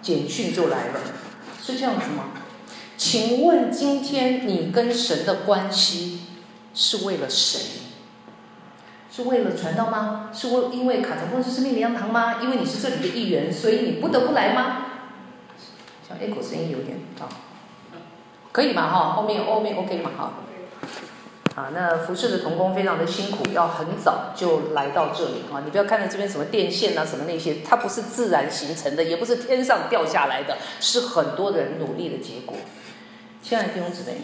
简讯就来了，是这样子吗？请问今天你跟神的关系是为了谁？是为了传道吗？是因为卡城丰盛生命灵粮堂吗？因为你是这里的一员，所以你不得不来吗？像 echo 声音有点大，可以吗？哈，后面 OK 吗？哈。啊，那服侍的同工非常的辛苦，要很早就来到这里啊！你不要看到这边什么电线啊，什么那些，它不是自然形成的，也不是天上掉下来的，是很多人努力的结果。亲爱的弟兄姊妹，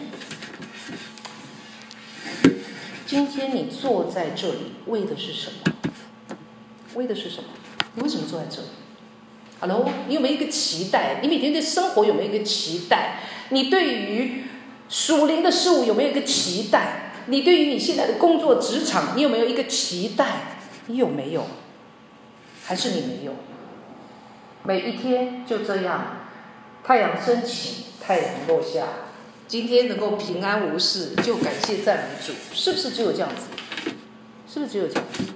今天你坐在这里为的是什么？为的是什么？你为什么坐在这里 ？Hello， 你有没有一个期待？你每天对生活有没有一个期待？你对于属灵的事物有没有一个期待？你对于你现在的工作职场，你有没有一个期待？你有没有？还是你没有？每一天就这样，太阳升起，太阳落下，今天能够平安无事，就感谢赞美主，是不是只有这样子？是不是只有这样子？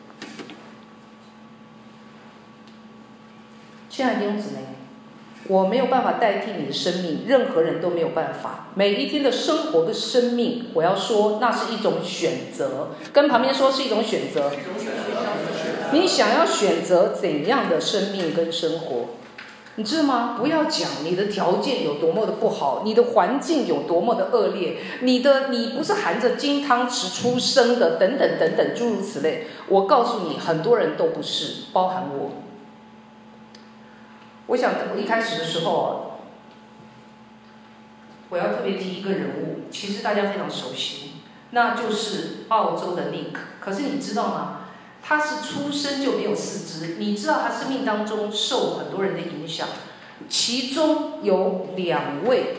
亲爱的弟兄姊妹，我没有办法代替你的生命，任何人都没有办法。每一天的生活跟生命，我要说那是一种选择，跟旁边说是一种选择。你想要选择怎样的生命跟生活？你知道吗？不要讲你的条件有多么的不好，你的环境有多么的恶劣，你不是含着金汤匙出生的，等等等等，诸如此类。我告诉你，很多人都不是，包含我。我想我一开始的时候，我要特别提一个人物，其实大家非常熟悉，那就是澳洲的 Nick。可是你知道吗？他是出生就没有四肢，你知道他生命当中受很多人的影响，其中有两位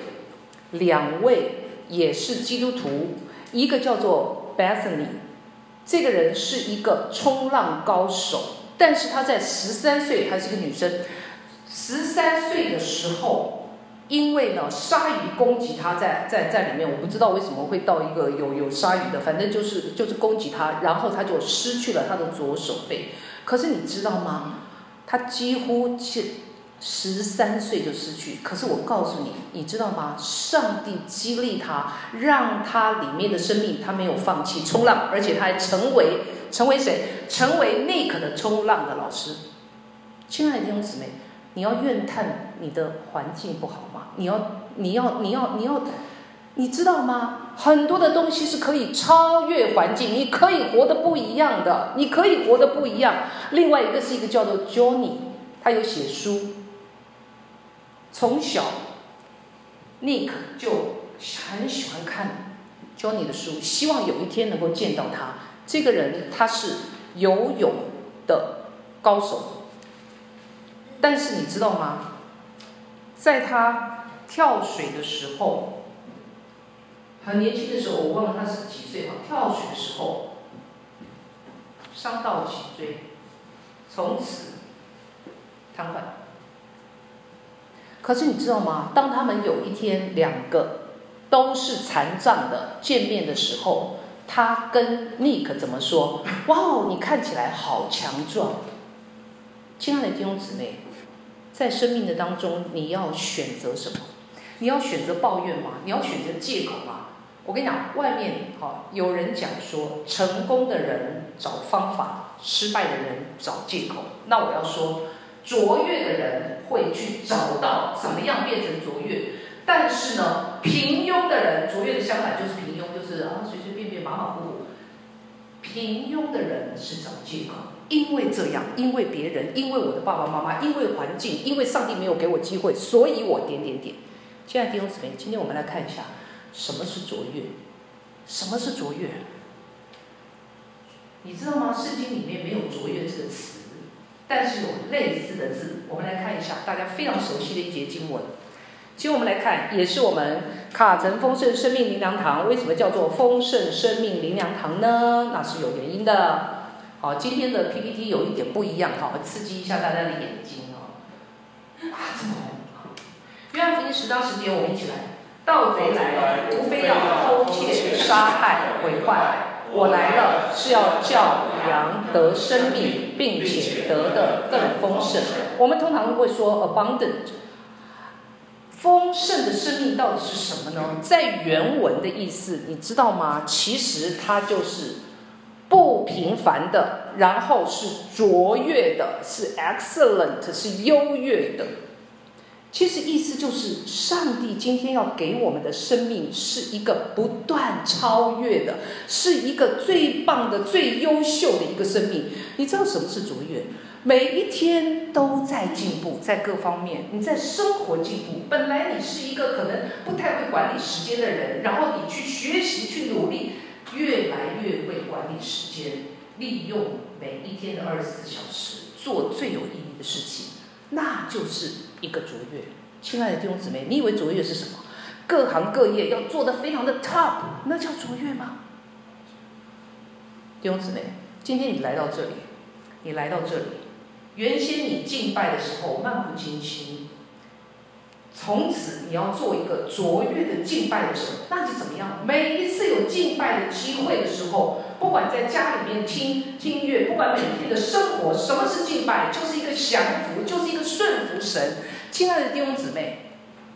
也是基督徒，一个叫做 Bethany， 这个人是一个冲浪高手，但是他在13岁，她是个女生。13岁的时候，因为呢鲨鱼攻击他，在里面，我不知道为什么会到一个有鲨鱼的，反正就是攻击他，然后他就失去了他的左手背。可是你知道吗？他几乎13岁就失去。可是我告诉你，你知道吗？上帝激励他，让他里面的生命，他没有放弃冲浪，而且他还成为谁？成为Nick的冲浪的老师。亲爱的弟兄姊妹，你要怨叹你的环境不好吗？你知道吗？很多的东西是可以超越环境，你可以活得不一样的，你可以活得不一样。另外一个是一个叫做 Johnny， 他有写书，从小 Nick 就很喜欢看 Johnny 的书，希望有一天能够见到他。这个人他是游泳的高手。但是你知道吗？在他跳水的时候，很年轻的时候，我忘了他是几岁哈。跳水的时候伤到脊椎，从此瘫痪。可是你知道吗？当他们有一天两个都是残障的见面的时候，他跟 Nick 怎么说？哇哦，你看起来好强壮！亲爱的弟兄姊妹，在生命的当中，你要选择什么？你要选择抱怨吗？你要选择借口吗？我跟你讲，外面有人讲说，成功的人找方法，失败的人找借口。那我要说，卓越的人会去找到怎么样变成卓越，但是呢，平庸的人，卓越的相反就是平庸，就是随随便便马马虎虎。平庸的人是找借口。因为这样，因为别人，因为我的爸爸妈妈，因为环境，因为上帝没有给我机会，所以我点。亲爱的弟兄姊妹，今天我们来看一下什么是卓越。什么是卓越？你知道吗？圣经里面没有卓越这个词，但是有类似的字。我们来看一下大家非常熟悉的一节经文。其实我们来看，也是我们卡城丰盛生命灵粮堂。为什么叫做丰盛生命灵粮堂呢？那是有原因的。好，今天的 PPT 有一点不一样，好，刺激一下大家的眼睛哦。这么红！约翰福音10章10节，我们一起来。盗贼来，无非要偷窃、杀害、毁坏。 我来了是要叫羊得生命，并且得的更丰盛。我们通常会说 abundant， 丰盛的生命到底是什么呢？在原文的意思，你知道吗？其实它就是不平凡的，然后是卓越的，是 excellent， 是优越的。其实意思就是，上帝今天要给我们的生命是一个不断超越的，是一个最棒的、最优秀的一个生命。你知道什么是卓越？每一天都在进步，在各方面，你在生活进步。本来你是一个可能不太会管理时间的人，然后你去学习、去努力，越来越会管理时间，利用每一天的24小时做最有意义的事情，那就是一个卓越。亲爱的弟兄姊妹，你以为卓越是什么？各行各业要做得非常的 top， 那叫卓越吗？弟兄姊妹，今天你来到这里，原先你敬拜的时候漫不经心，从此你要做一个卓越的敬拜的者，那就怎么样？每一次有敬拜的机会的时候，不管在家里面听音乐，不管每天的生活，什么是敬拜？就是一个降服，就是一个顺服神。亲爱的弟兄姊妹，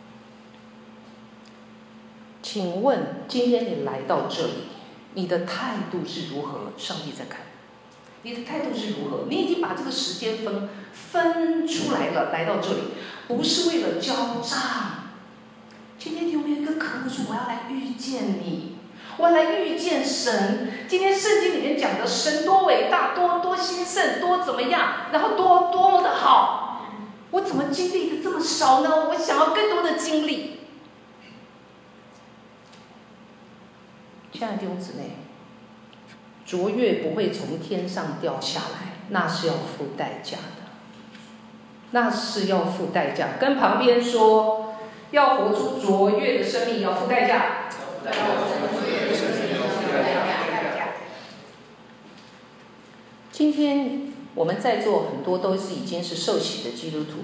请问今天你来到这里，你的态度是如何？上帝在看。你的态度是如何？你已经把这个时间分出来了，来到这里，不是为了交账。今天有没有一个渴慕说，我要来遇见你，我要来遇见神。今天圣经里面讲的神多伟大，多兴盛，多怎么样，然后多么的好，我怎么经历的这么少呢？我想要更多的经历。亲爱的弟兄姊妹，卓越不会从天上掉下来，那是要付代价的，那是要付代价。跟旁边说，要活出卓越的生命，要付代价。今天我们在座很多都是已经是受洗的基督徒，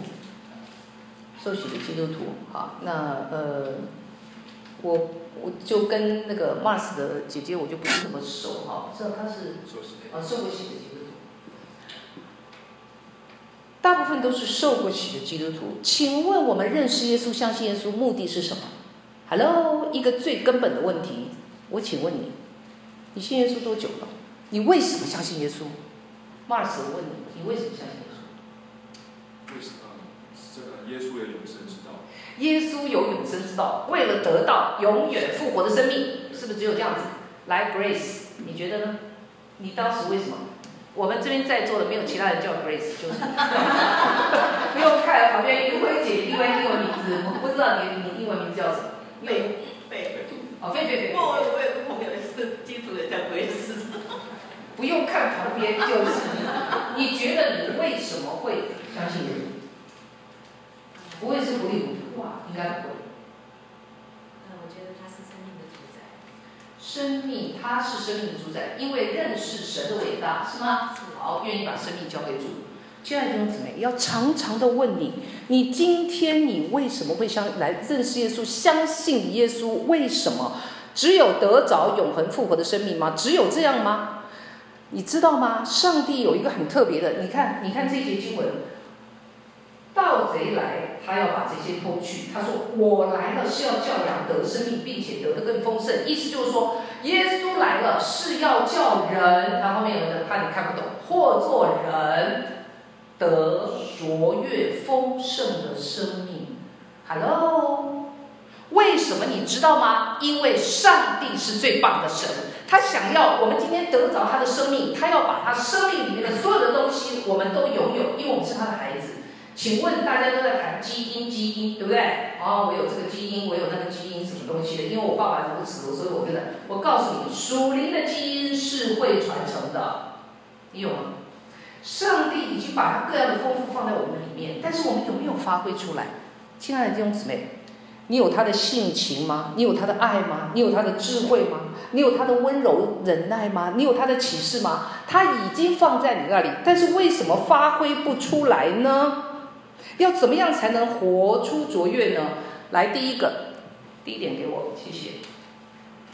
好，那我就跟那个 Mars 的姐姐，我就不是那么熟哈，知道她是受过洗的基督徒，大部分都是受过洗的基督徒。请问我们认识耶稣、相信耶稣，目的是什么 ？Hello， 一个最根本的问题，我请问你，你信耶稣多久了？你为什么相信耶稣 ？Mars， 我问你，你为什么相信耶稣？ 为什么？这个耶稣有永生之道。 耶稣有永生之道，为了得到永远复活的生命，是不是只有这样子？来 ，Grace， 你觉得呢？你当时为什么？我们这边在座的没有其他人叫 Grace， 就是不用看旁边于辉姐英文名字，我不知道你英文名字叫什么？ 狒。 哦，狒。 我有个朋友是基督的叫 Grace。 不用看旁边就是。你觉得你为什么会相信耶稣？不会是糊里糊涂吧？应该不会。 我觉得他是生命的主宰。 生命，他是生命的主宰，因为认识神的伟大，是吗？好，愿意把生命交给主。亲爱的弟兄姊妹，要常常的问你：你今天你为什么会来认识耶稣，相信耶稣？为什么？只有得着永恒复活的生命吗？只有这样吗？你知道吗？上帝有一个很特别的，你看这一节经文。盗贼来，他要把这些偷去。他说：“我来了是要叫羊得生命，并且得的更丰盛。”意思就是说，耶稣来了是要叫人，然后后面有的怕你看不懂，或做人得卓越丰盛的生命。Hello， 为什么你知道吗？因为上帝是最棒的神，他想要我们今天得着他的生命，他要把他生命里面的所有的东西我们都拥有，因为我们是他的孩子。请问大家都在谈基因，对不对？我有这个基因，我有那个基因，什么东西的？因为我爸爸如此，所以我觉得，我告诉你，属灵的基因是会传承的，你有吗？上帝已经把他各样的丰富放在我们里面，但是我们有没有发挥出来？亲爱的弟兄姊妹，你有他的性情吗？你有他的爱吗？你有他的智慧吗？你有他的温柔忍耐吗？你有他的启示吗？他已经放在你那里，但是为什么发挥不出来呢？要怎么样才能活出卓越呢？来，第一点给我，谢谢。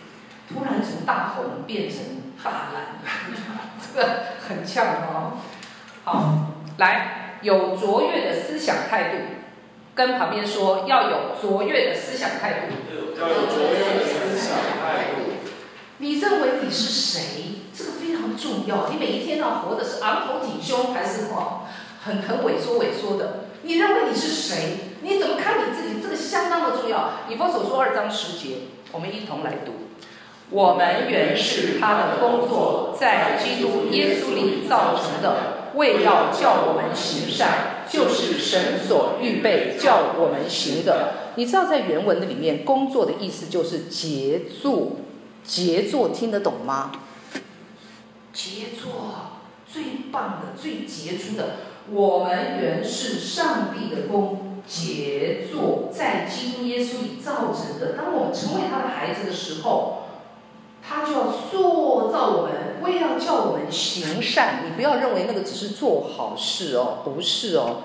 突然从大红变成大蓝，这个很呛哦。好，来，有卓越的思想态度，跟旁边说要有卓越的思想态度。 要有卓越的思想态度。 你认为你是谁？这个非常重要。你每一天要活的是昂头挺胸，还是很萎缩的？你认为你是谁？你怎么看你自己？这个相当的重要。以弗所书2章10节，我们一同来读。我们原是他的工作，在基督耶稣里造成的，为要叫我们行善，就是神所预备叫我们行的。你知道在原文的里面，工作的意思就是杰作。杰作听得懂吗？杰作，最棒的、最杰出的。我们原是上帝的工，杰作，在基督耶稣里造成的。当我们成为他的孩子的时候，他就要塑造我们，为要叫我们行善。你不要认为那个只是做好事哦，不是哦。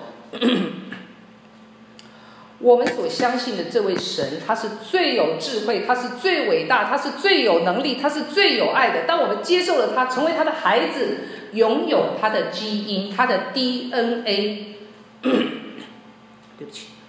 我们所相信的这位神，他是最有智慧，他是最伟大，他是最有能力，他是最有爱的。当我们接受了他，成为他的孩子，拥有他的基因，他的 DNA， 对不起，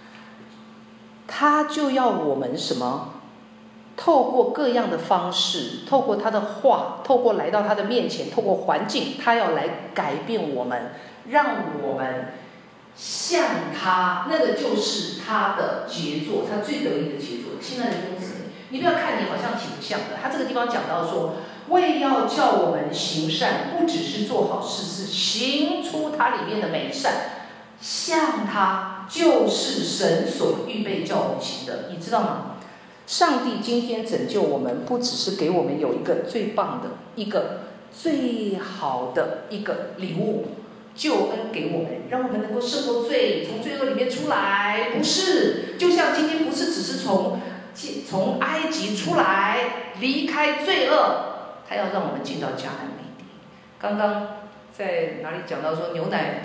他就要我们什么？透过各样的方式，透过他的话，透过来到他的面前，透过环境，他要来改变我们，让我们像他，那个就是他的杰作，他最得意的杰作。亲爱的弟兄姊妹，你不要看你好像挺像的，他这个地方讲到说，为要叫我们行善，不只是做好事，是行出它里面的美善，像他就是神所预备叫我们行的，你知道吗？上帝今天拯救我们，不只是给我们有一个最棒的、一个最好的一个礼物。救恩给我们，让我们能够胜过罪，从罪恶里面出来。不是，就像今天不是只是从埃及出来，离开罪恶，他要让我们进到迦南美地。刚刚在哪里讲到说牛奶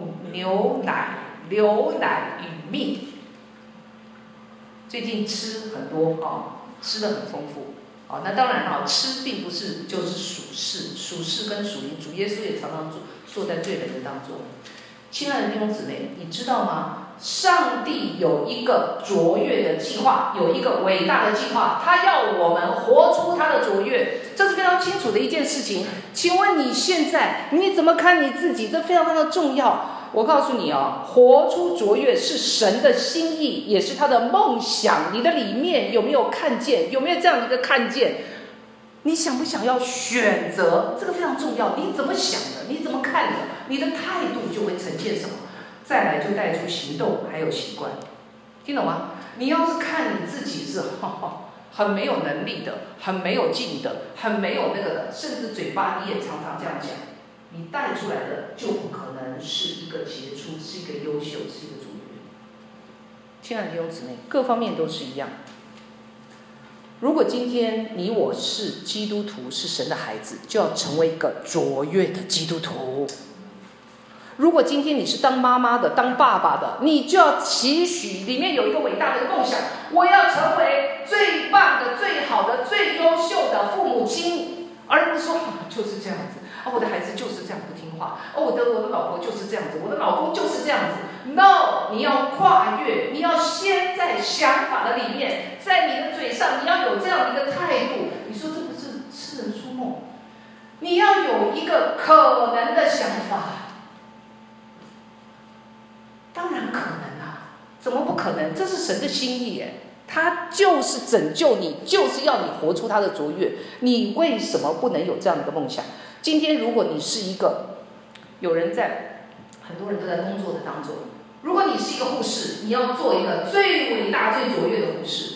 与蜜，最近吃很多吃得很丰富。那当然吃并不是就是属世，属世跟属灵，主耶稣也常常坐在罪人的当中。亲爱的弟兄姊妹，你知道吗？上帝有一个卓越的计划，有一个伟大的计划，他要我们活出他的卓越，这是非常清楚的一件事情。请问你现在你怎么看你自己？这非常非常的重要。我告诉你活出卓越是神的心意，也是他的梦想。你的里面有没有看见？有没有这样的一个看见？你想不想要选择？这个非常重要。你怎么想的？你怎么看的？你的态度就会呈现什么？再来就带出行动，还有习惯。听懂吗？你要是看你自己是很没有能力的，很没有劲的，很没有那个的，甚至嘴巴你也常常这样讲，你带出来的就不可能是一个杰出，是一个优秀，是一个卓越。亲爱的弟兄姊妹，各方面都是一样。如果今天你我是基督徒，是神的孩子，就要成为一个卓越的基督徒。如果今天你是当妈妈的、当爸爸的，你就要期许里面有一个伟大的梦想，我要成为最棒的、最好的、最优秀的父母亲，而不是说就是这样子。我的孩子就是这样不听话。我的老婆就是这样子，我的老公就是这样子。No， 你要跨越，你要先在想法的里面，在你的嘴上，你要有这样的一个态度。你说这不是痴人说梦？你要有一个可能的想法。当然可能啊，怎么不可能？这是神的心意耶，他就是拯救你，就是要你活出他的卓越。你为什么不能有这样的一个梦想？今天如果你是一个有人在，很多人都在工作的当中，如果你是一个护士，你要做一个最伟大、最卓越的护士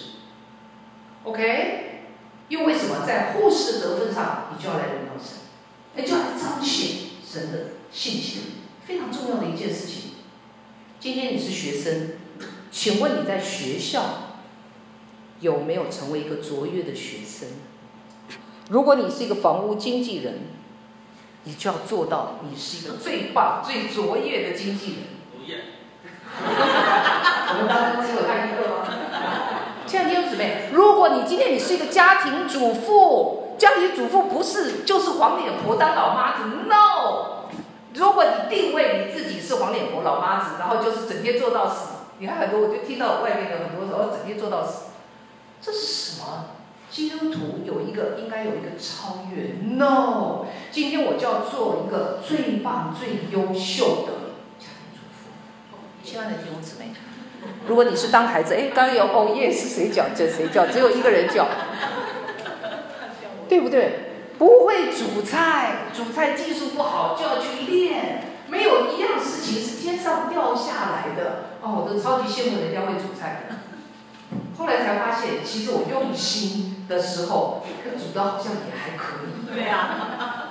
，OK？ 因为什么？在护士的得分上，你就要来荣耀神，你就要来彰显神的信心，非常重要的一件事情。今天你是学生，请问你在学校有没有成为一个卓越的学生？如果你是一个房屋经纪人，你就要做到你是一个最棒、最卓越的经纪人。我们当中只有他一个吗？亲爱的弟兄姊妹，如果果你今天你是一个家庭主妇，家庭主妇不是就是黄脸婆当老妈子 ，no。如果你定位你自己是黄脸婆老妈子，然后就是整天做到死，你看很多我就听到外面的很多时候整天做到死，这是什么？基督徒应该有一个超越 ，no。今天我就要做一个最棒、最优秀的家庭主妇。亲爱的弟兄姊妹，如果你是当孩子，刚刚有哦耶是谁叫？谁叫？只有一个人叫，对不对？不会煮菜技术不好就要去练，没有一样事情是天上掉下来的。哦，我都超级羡慕人家会煮菜的。后来才发现，其实我用心的时候，煮的好像也还可以。 对啊。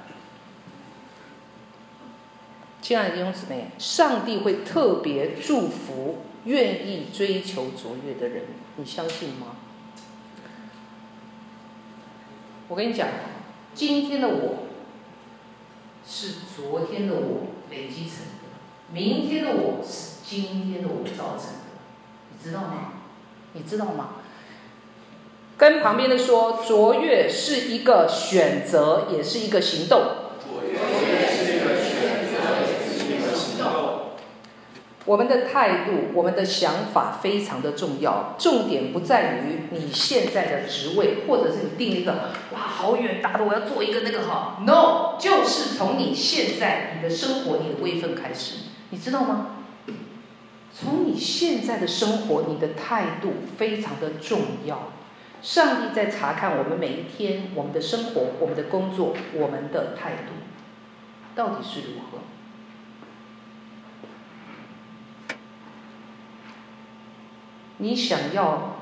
亲爱的弟兄姊妹，上帝会特别祝福愿意追求卓越的人，你相信吗？我跟你讲，今天的我是昨天的我累积成的，明天的我是今天的我造成的，你知道吗？你知道吗？跟旁边的说，卓越是一个选择，也是一个行动。 卓越是一个选择，也是一个行动。 我们的态度，我们的想法非常的重要。重点不在于你现在的职位，或者是你定一个哇好远大的我要做一个那个哈 ，no， 就是从你现在你的生活、你的位分开始，你知道吗？从你现在的生活，你的态度非常的重要。上帝在查看我们每一天，我们的生活、我们的工作、我们的态度到底是如何。你想要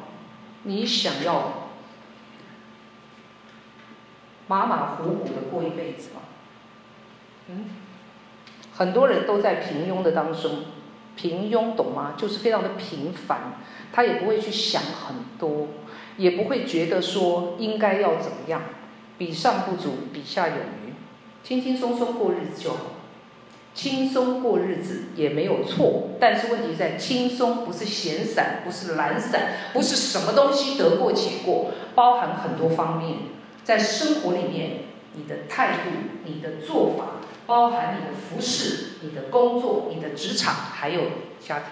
马马虎虎的过一辈子吗？很多人都在平庸的当中，平庸懂吗？就是非常的平凡，他也不会去想很多，也不会觉得说应该要怎么样，比上不足，比下有余，轻轻松松过日子就好。轻松过日子也没有错，但是问题在轻松不是闲散，不是懒散，不是什么东西得过且过，包含很多方面。在生活里面，你的态度、你的做法，包含你的服饰、你的工作、你的职场，还有家庭。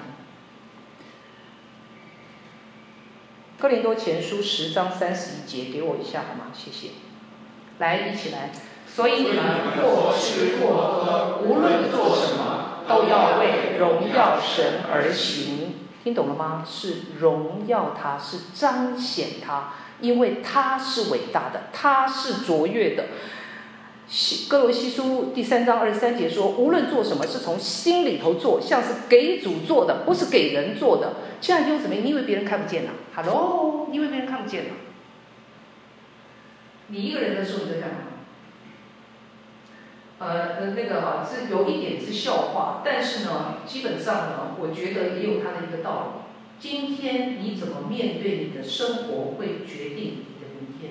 哥林多前书10章31节，给我一下好吗？谢谢。来，一起来。所以你们或吃或喝，无论做什么，都要为荣耀神而行。听懂了吗？是荣耀他，是彰显他，因为他是伟大的，他是卓越的。哥罗西书第3章23节说，无论做什么，是从心里头做，像是给主做的，不是给人做的。亲爱的弟兄姊妹，你以为别人看不见啊 ？Hello， 你以为别人看不见啊？你一个人的时候你在干嘛？是有一点是笑话，但是呢，基本上呢，我觉得也有它的一个道理。今天你怎么面对你的生活，会决定你的明天。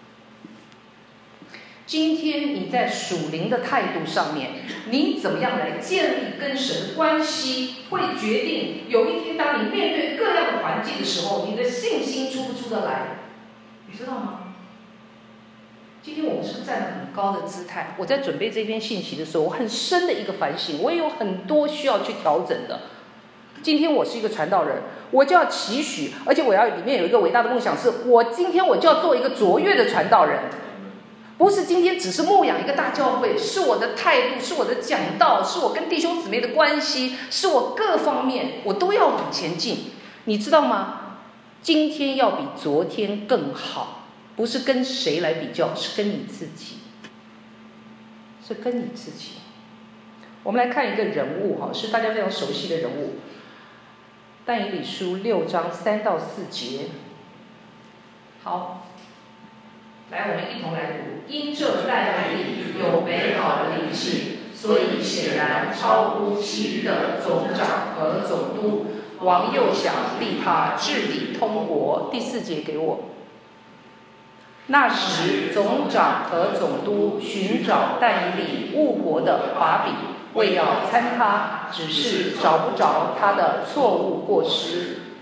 今天你在属灵的态度上面，你怎么样来建立跟神的关系，会决定有一天当你面对各样的环境的时候，你的信心出不出得来，你知道吗？今天我们是站了很高的姿态。我在准备这篇信息的时候，我很深的一个反省，我也有很多需要去调整的。今天我是一个传道人，我就要期许，而且我要里面有一个伟大的梦想，是我今天我就要做一个卓越的传道人，不是今天只是牧养一个大教会，是我的态度，是我的讲道，是我跟弟兄姊妹的关系，是我各方面我都要往前进，你知道吗？今天要比昨天更好。不是跟谁来比较，是跟你自己，是跟你自己。我们来看一个人物哈，是大家非常熟悉的人物，但以理书6章3到4节。好，来，我们一同来读。因这但以理有美好的灵性，所以显然超乎其余的总长和总督。王又想立他治理通国。第4节给我。那时，总长和总督寻找但以理误国的把柄，为要参他，只是找不着他的错误过失。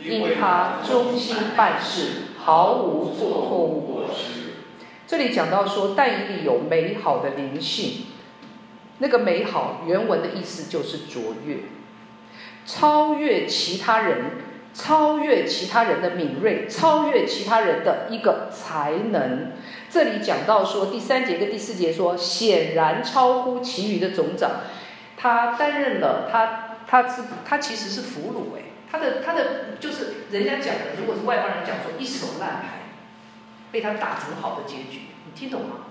因他忠心办事，毫无错误过失。这里讲到说，但以理有美好的灵性，那个美好原文的意思就是卓越，超越其他人，超越其他人的敏锐，超越其他人的一个才能。这里讲到说，第3节跟第4节说，显然超乎其余的总长，他担任了他其实是俘虏他的就是人家讲的，如果是外邦人讲说一手烂牌，被他打成好的结局，你听懂吗？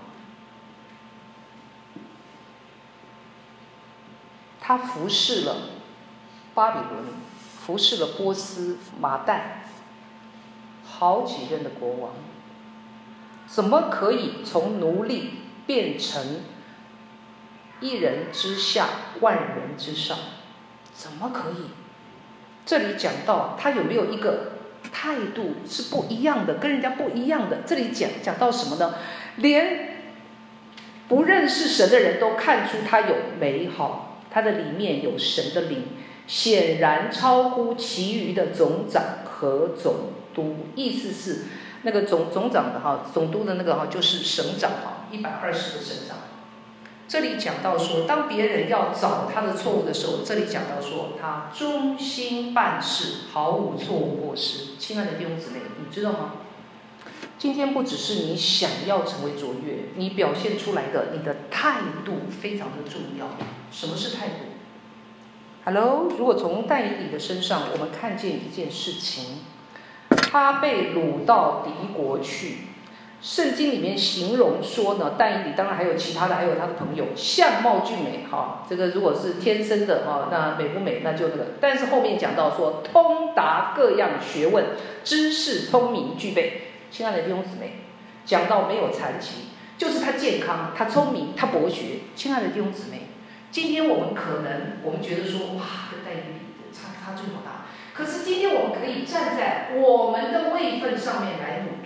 他服侍了巴比伦，服侍了波斯、马代，好几任的国王。怎么可以从奴隶变成一人之下，万人之上？怎么可以？这里讲到他有没有一个态度是不一样的，跟人家不一样的。这里讲到什么呢？连不认识神的人都看出他有美好，他的里面有神的灵，显然超乎其余的总长和总督。意思是那个总长的总督的那个就是省长120个省长。这里讲到说，当别人要找他的错误的时候，这里讲到说他忠心办事，毫无错误过失。亲爱的弟兄姊妹，你知道吗？今天不只是你想要成为卓越，你表现出来的你的态度非常的重要。什么是态度 ？Hello， 如果从但以理的身上，我们看见一件事情，他被掳到敌国去。圣经里面形容说呢，但以理当然还有其他的，还有他的朋友，相貌俊美这个如果是天生的那美不美那就那个。但是后面讲到说，通达各样学问，知识聪明具备。亲爱的弟兄姊妹，讲到没有残疾，就是他健康，他聪明，他博学。亲爱的弟兄姊妹，今天我们觉得说，哇，跟但以理差距好大。可是今天我们可以站在我们的位分上面来努力。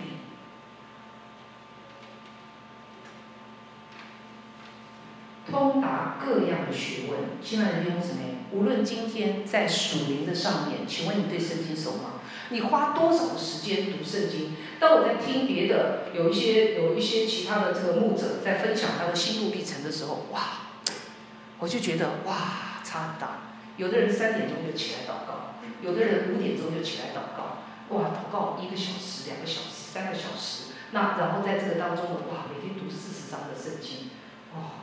通达各样的学问。亲爱的弟兄姊妹，无论今天在属灵的上面，请问你对圣经熟吗？你花多少的时间读圣经？当我在听别的有一些其他的这个牧者在分享他的心路历程的时候，哇，我就觉得哇，差很大。有的人3点钟就起来祷告，有的人5点钟就起来祷告，哇，祷告1个小时、2个小时、3个小时，那然后在这个当中哇，每天读40章的圣经，哇。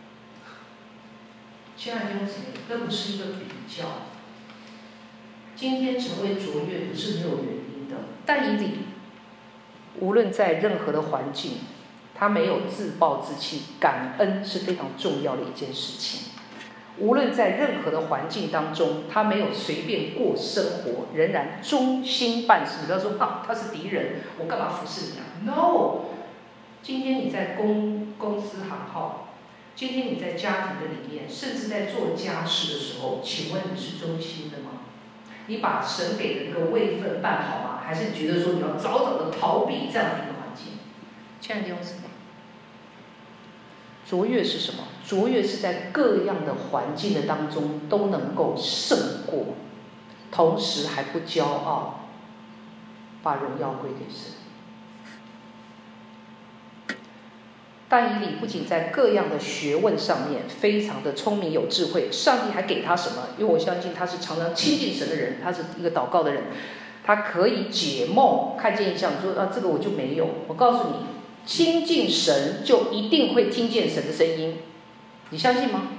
亲爱的弟兄姊妹，这不是一个比较。今天成为卓越不是没有原因的。但以理无论在任何的环境，他没有自暴自弃，感恩是非常重要的一件事情。无论在任何的环境当中，他没有随便过生活，仍然忠心办事。不要说他是敌人，我干嘛服侍你啊 ？No， 今天你在公司行号，今天你在家庭的里面，甚至在做家事的时候，请问你是忠心的吗？你把神给的那个位分办好吗？还是你觉得说你要早早的逃避这样的一个环境？亲爱的弟兄姊妹，卓越是什么？卓越是在各样的环境的当中都能够胜过，同时还不骄傲，把荣耀归给神。但以理不仅在各样的学问上面非常的聪明有智慧，上帝还给他什么？因为我相信他是常常亲近神的人，他是一个祷告的人，他可以解梦，看见异象，说这个我就没有。我告诉你，亲近神就一定会听见神的声音，你相信吗？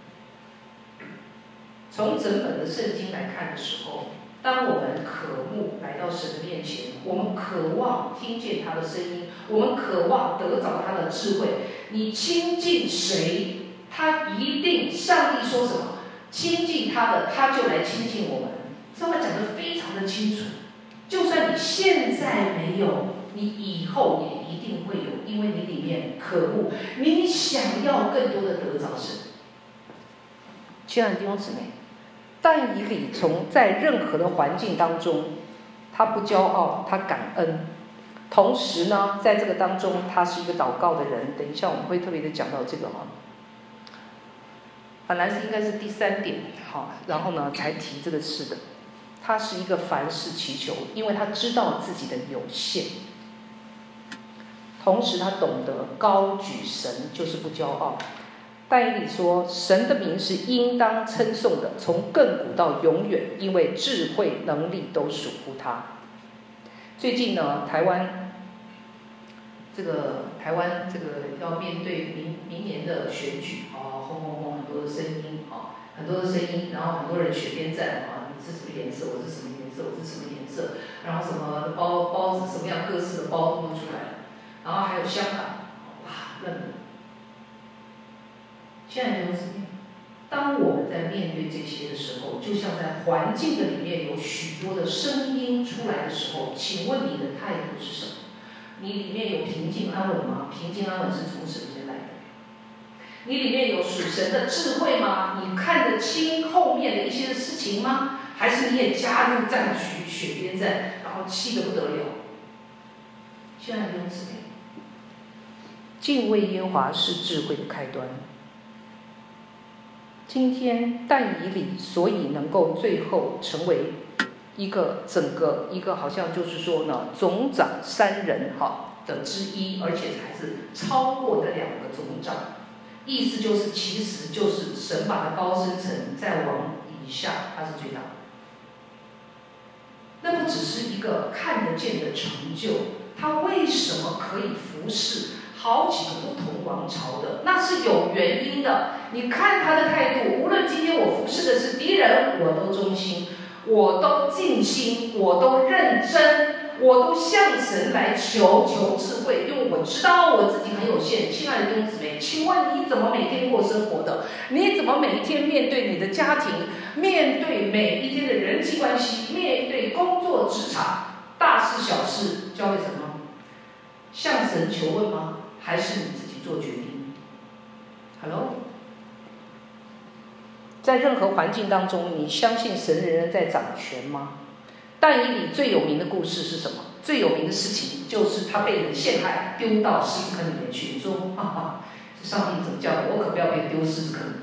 从整本的圣经来看的时候，当我们渴慕来到神的面前，我们渴望听见他的声音，我们渴望得着他的智慧。你亲近谁，他一定，上帝说什么，亲近他的，他就来亲近我们。这话讲得非常的清楚。就算你现在没有，你以后也一定会有，因为你里面渴慕，你想要更多的得着神。亲爱的弟兄姊妹，但以理在任何的环境当中，他不骄傲，他感恩，同时呢，在这个当中，他是一个祷告的人。等一下我们会特别的讲到这个本来是应该是第3点然后呢才提这个事的。 他是一个凡事祈求，因为他知道自己的有限，同时他懂得高举神就是不骄傲。但以理说，神的名是应当称颂的，从亘古到永远，因为智慧能力都属乎他。最近呢，台湾这个要面对明年的选举啊，轰轰轰，很多的声音啊，很多的声音，然后很多人选边站啊，你是什么颜色，我是什么颜色，我是什么颜色，然后什么包子什么样各式的包都出来了，然后还有香港，哇，认了。现在就是当我们在面对这些的时候，就像在环境的里面有许多的声音出来的时候，请问你的态度是什么？你里面有平静安稳吗？平静安稳是从神间来的。你里面有属神的智慧吗？你看得清后面的一些事情吗？还是你也加入战局，选边站，然后气得不得了？现在如此，敬畏耶和华是智慧的开端。今天但以理所以能够最后成为一个好像就是说呢，总长3人的之一，而且还是超过的2个总长。意思就是，其实就是神把他高升成再往以下，他是最大的。那不只是一个看得见的成就，他为什么可以服侍好几个不同王朝的？那是有原因的。你看他的态度，无论今天我服侍的是敌人，我都忠心，我都尽心，我都认真，我都向神来求智慧，因为我知道我自己很有限。亲爱的弟兄姊妹，请问你怎么每天过生活的？你怎么每一天面对你的家庭，面对每一天的人际关系，面对工作职场，大事小事交给什么？向神求问吗？还是你自己做决定 ？Hello， 在任何环境当中，你相信神仍然在掌权吗？但以理最有名的故事是什么？最有名的事情就是他被人陷害，丢到狮子坑里面去。你说，这上帝怎么教的？我可不要被丢狮子坑。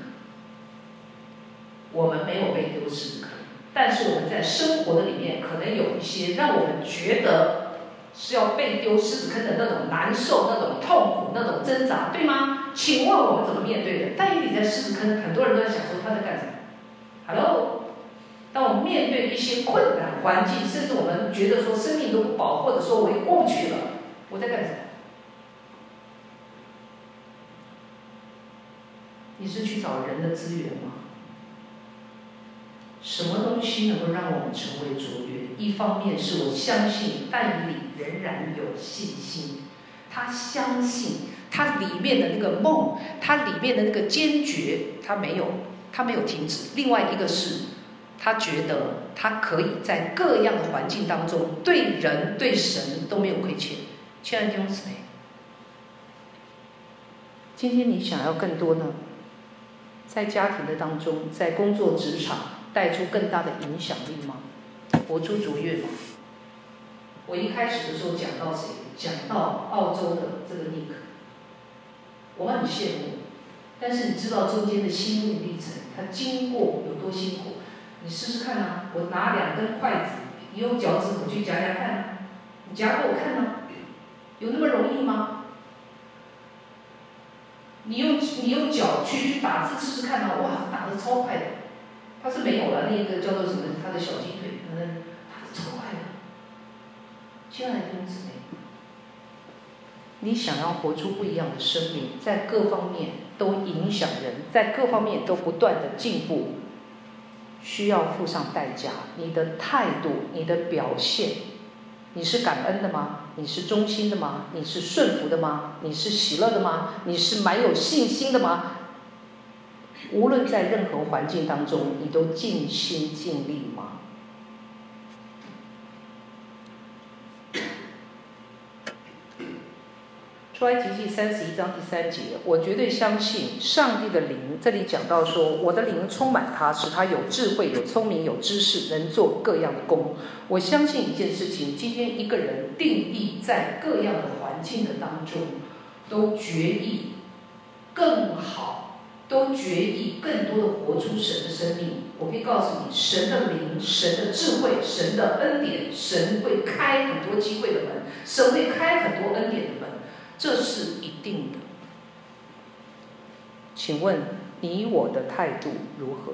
我们没有被丢狮子坑，但是我们在生活的里面，可能有一些让我们觉得是要被丢狮子坑的那种难受、那种痛苦、那种挣扎，对吗？请问我们怎么面对的？但以理在狮子坑，很多人都在想说他在干什么 ？Hello， 当我们面对一些困难环境，甚至我们觉得说生命都不保，或者说我也过不去了，我在干什么？你是去找人的资源吗？什么东西能够让我们成为卓越？一方面是我相信但以理仍然有信心，他相信他里面的那个梦，他里面的那个坚决，他没有停止。另外一个是，他觉得他可以在各样的环境当中，对人对神都没有亏欠。亲爱的弟兄姊妹，今天你想要更多呢？在家庭的当中，在工作职场带出更大的影响力吗？活出卓越吗？我一开始的时候讲到谁？讲到澳洲的这个尼克，我们很羡慕，但是你知道中间的心路历程，他经过有多辛苦？你试试看啊！我拿2根筷子，你用脚趾头去夹夹看啊，你夹给我看啊，有那么容易吗？你用脚去打字试试看啊！哇，打得超快的，他是没有了那个叫做什么，他的小鸡腿，打得超快的。亲爱的弟兄姊妹，你想要活出不一样的生命，在各方面都影响人，在各方面都不断的进步，需要付上代价。你的态度，你的表现，你是感恩的吗？你是忠心的吗？你是顺服的吗？你是喜乐的吗？你是蛮有信心的吗？无论在任何环境当中，你都尽心尽力吗？出埃及记31章第3节，我绝对相信上帝的灵。这里讲到说，我的灵充满他，使他有智慧、有聪明、有知识，能做各样的工。我相信一件事情，今天一个人定义在各样的环境的当中，都决议更好都决意更多的活出神的生命。我可以告诉你，神的灵、神的智慧、神的恩典，神会开很多机会的门，神会开很多恩典的门，这是一定的。请问你我的态度如何？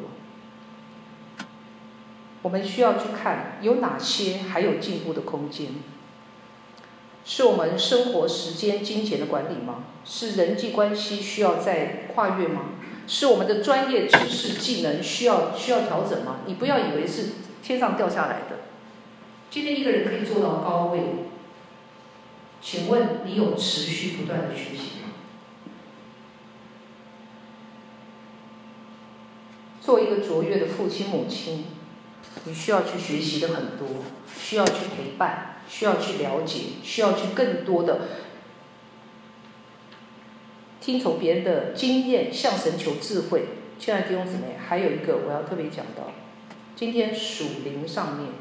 我们需要去看有哪些还有进步的空间。是我们生活时间金钱的管理吗？是人际关系需要再跨越吗？是我们的专业知识技能需要调整吗？你不要以为是天上掉下来的。今天一个人可以做到高位，请问你有持续不断的学习吗？做一个卓越的父亲母亲，你需要去学习的很多，需要去陪伴，需要去了解，需要去更多的听从别人的经验，向神求智慧。亲爱的弟兄姊妹，还有一个我要特别讲到，今天属灵上面，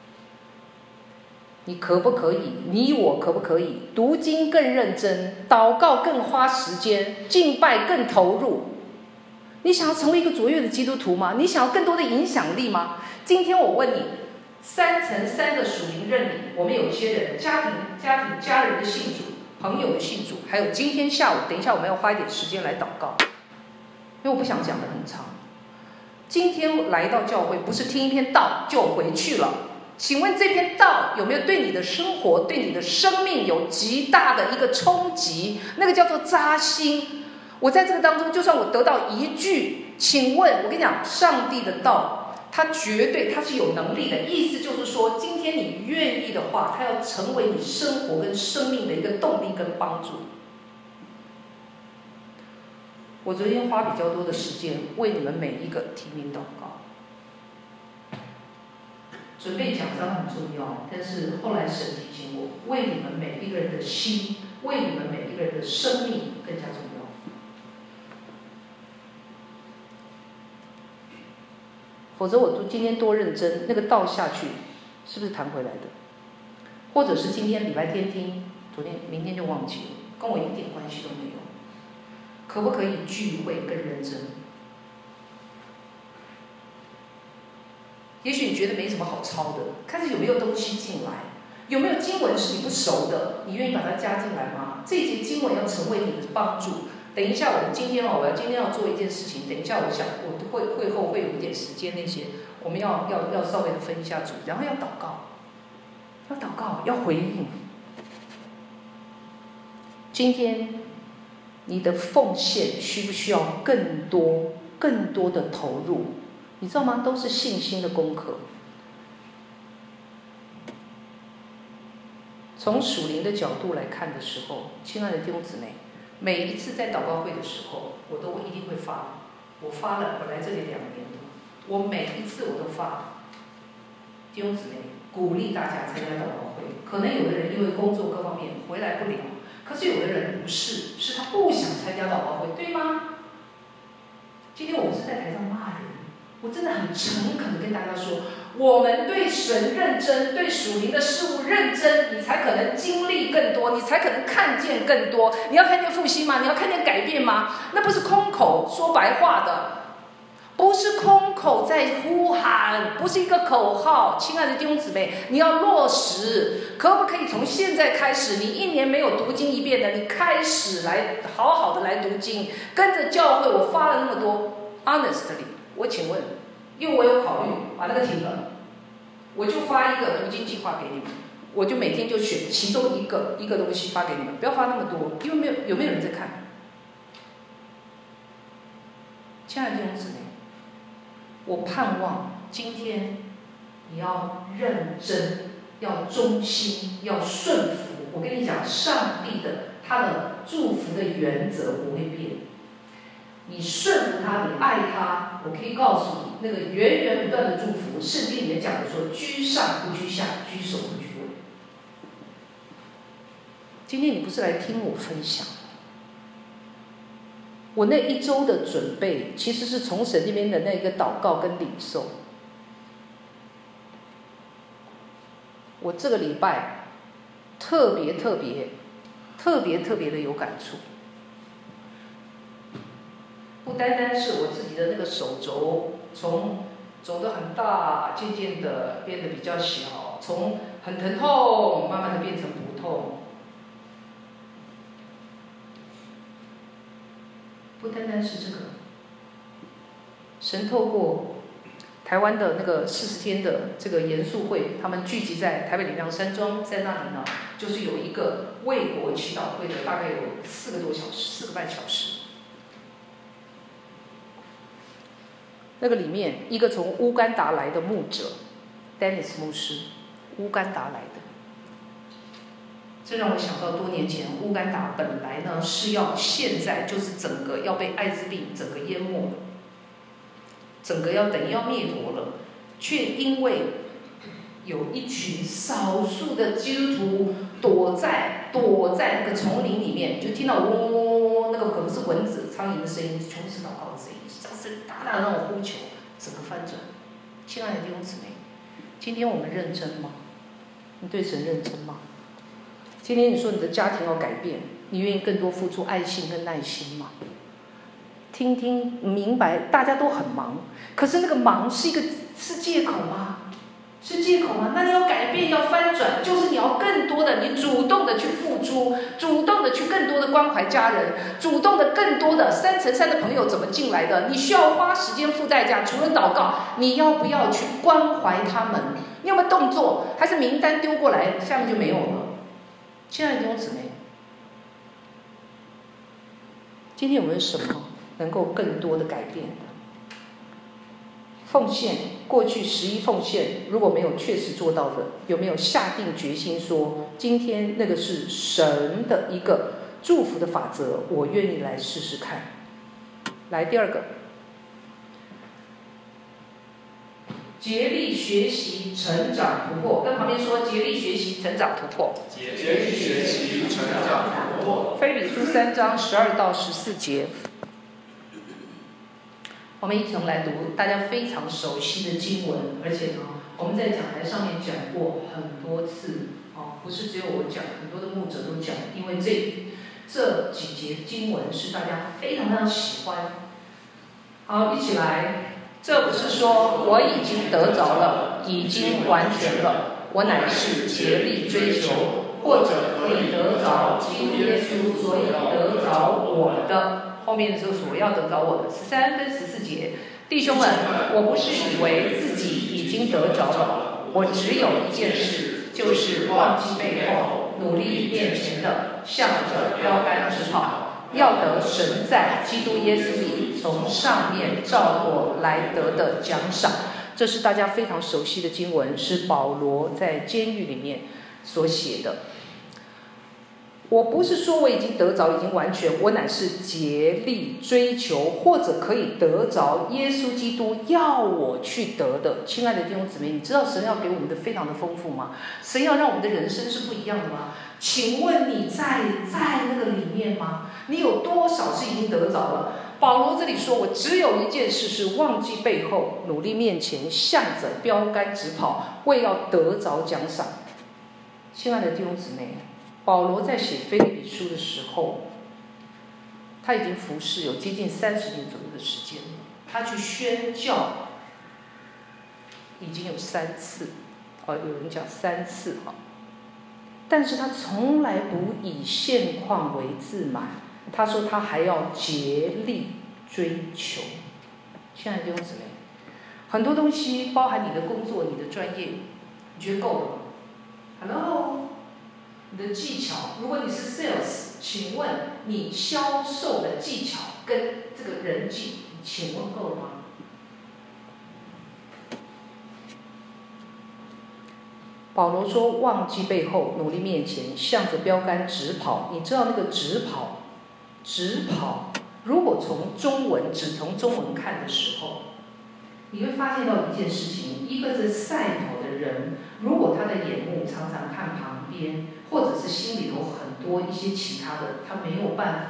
你可不可以，你我可不可以读经更认真，祷告更花时间，敬拜更投入？你想要成为一个卓越的基督徒吗？你想要更多的影响力吗？今天我问你，3×3的属灵认领，我们有一些人家人的信主，朋友的信主，还有今天下午，等一下我们要花一点时间来祷告，因为我不想讲得很长。今天来到教会不是听一篇道就回去了，请问这篇道有没有对你的生活、对你的生命有极大的一个冲击？那个叫做扎心。我在这个当中，就算我得到一句，请问我跟你讲，上帝的道他绝对他是有能力的，意思就是说，今天你愿意的话，他要成为你生活跟生命的一个动力跟帮助。我昨天花比较多的时间为你们每一个提名祷告，准备讲章很重要，但是后来神提醒我，为你们每一个人的心，为你们每一个人的生命更加重要。否则我今天多认真，那个道下去是不是弹回来的？或者是今天礼拜天听，昨天明天就忘记了，跟我一点关系都没有。可不可以聚会更认真？也许你觉得没什么好抄的，看是有没有东西进来，有没有经文是你不熟的，你愿意把它加进来吗？这一节经文要成为你的帮助。等一下，我们今天要做一件事情。等一下，我想我会后会有一点时间，那些我们要稍微的分一下组，然后要祷告，要回应。今天你的奉献需不需要更多的投入？你知道吗？都是信心的功课。从属灵的角度来看的时候，亲爱的弟兄姊妹，每一次在祷告会的时候，我都一定会发。我发了，我来这里2年了，我每一次我都发。弟兄姊妹，鼓励大家参加祷告会。可能有的人因为工作各方面回来不了，可是有的人不是，是他不想参加祷告会，对吗？今天我不是在台上骂人，我真的很诚恳的跟大家说，我们对神认真，对属灵的事物认真，你才可能经历更多，你才可能看见更多。你要看见复兴吗？你要看见改变吗？那不是空口说白话的，不是空口在呼喊，不是一个口号。亲爱的弟兄姊妹，你要落实。可不可以从现在开始，你1年没有读经一遍的，你开始来好好的来读经，跟着教会。我发了那么多 ，honestly， 我请问，因为我有考虑把那个停了，我就发一个读经计划给你们，我就每天就选其中一个东西发给你们，不要发那么多，因为有没有人在看？亲爱的弟兄姊妹，我盼望今天你要认真，要忠心，要顺服。我跟你讲，上帝的他的祝福的原则不会变。你顺服他，你爱他，我可以告诉你，那个源源不断的祝福，圣经里面讲的说，居上不居下，居首不居尾。今天你不是来听我分享，我那1周的准备，其实是从神那边的那个祷告跟领受。我这个礼拜特别的有感触。不单单是我自己的那个手肘从走得很大，渐渐的变得比较小，从很疼痛慢慢的变成不痛。不单单是这个，神透过台湾的那个40天的这个严肃会，他们聚集在台北灵粮山庄，在那里呢，就是有一个为国祈祷会的，大概有4个多小时，4个半小时。那个里面，一个从乌干达来的牧者 ，Dennis 牧师，乌干达来的。这让我想到多年前，乌干达本来呢是要现在就是整个要被艾滋病整个淹没了，整个等于要灭国了，却因为有一群少数的基督徒躲在那个丛林里面，就听到嗡，那个可能是蚊子、苍蝇的声音，全是祷告的声音，掌声大大的那种呼求，整个翻转。亲爱的弟兄姊妹，今天我们认真吗？你对神认真吗？今天你说你的家庭要改变，你愿意更多付出爱心跟耐心吗？听听明白，大家都很忙，可是那个忙是借口吗？是借口吗？那你要改变，要翻转，就是你要更多的，你主动的去付出，主动的去更多的关怀家人，主动的更多的3乘3的朋友怎么进来的？你需要花时间付代价，除了祷告，你要不要去关怀他们？你有没有动作？还是名单丢过来，下面就没有了？亲爱的弟兄姊妹，今天有没有什么能够更多的改变的？奉献，过去11奉献如果没有确实做到的，有没有下定决心说，今天那个是神的一个祝福的法则，我愿意来试试看。来，第2个，竭力学习成长突破，跟旁边说竭力学习成长突破。 竭力学习成长突破。 腓立比书3章12到14节，我们一同来读大家非常熟悉的经文，而且呢，我们在讲台上面讲过很多次，不是只有我讲，很多的牧者都讲，因为这几节经文是大家非常非常喜欢。好，一起来。这不是说我已经得着了，已经完全了，我乃是竭力追求，或者可以得着基督耶稣，所以得着我的。后面是所要得着我的13跟14节，弟兄们，我不是以为自己已经得着了，我只有一件事，就是忘记背后，努力面前的，向着标杆直跑，要得神在基督耶稣里从上面照我来得的奖赏。这是大家非常熟悉的经文，是保罗在监狱里面所写的。我不是说我已经得着，已经完全，我乃是竭力追求，或者可以得着耶稣基督要我去得的。亲爱的弟兄姊妹，你知道神要给我们的非常的丰富吗？神要让我们的人生是不一样的吗？请问你在那个里面吗？你有多少是已经得着了？保罗这里说，我只有一件事，是忘记背后，努力面前，向着标杆直跑，为要得着奖赏。亲爱的弟兄姊妹，保罗在写腓立比书的时候，他已经服侍有接近30年左右的时间了。他去宣教已经有3次，有人讲3次哈。但是他从来不以现况为自满，他说他还要竭力追求。亲爱的弟兄姊妹，很多东西包含你的工作、你的专业，你觉得够了吗 ？Hello。你的技巧，如果你是 sales， 请问你销售的技巧跟这个人际，请问够了吗？保罗说，忘记背后，努力面前，向着标杆直跑。你知道那个直跑，如果只从中文看的时候，你会发现到一件事情，一个是赛跑的人，如果他的眼目常常看旁边，或者是心里头很多一些其他的，他没有办